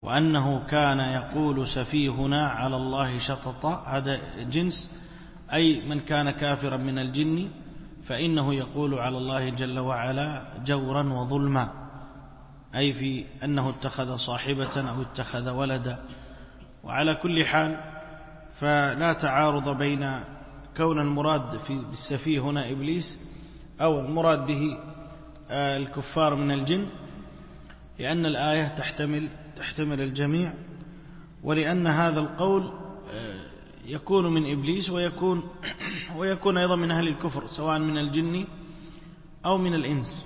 وأنه كان يقول سفيهنا على الله شططا، هذا جنس، أي من كان كافرا من الجن فإنه يقول على الله جل وعلا جورا وظلما، أي في أنه اتخذ صاحبة أو اتخذ ولدا. وعلى كل حال فلا تعارض بين كون المراد بالسفيه هنا إبليس أو المراد به الكفار من الجن، لأن الآية تحتمل الجميع، ولأن هذا القول يكون من إبليس ويكون أيضا من أهل الكفر سواء من الجن أو من الإنس.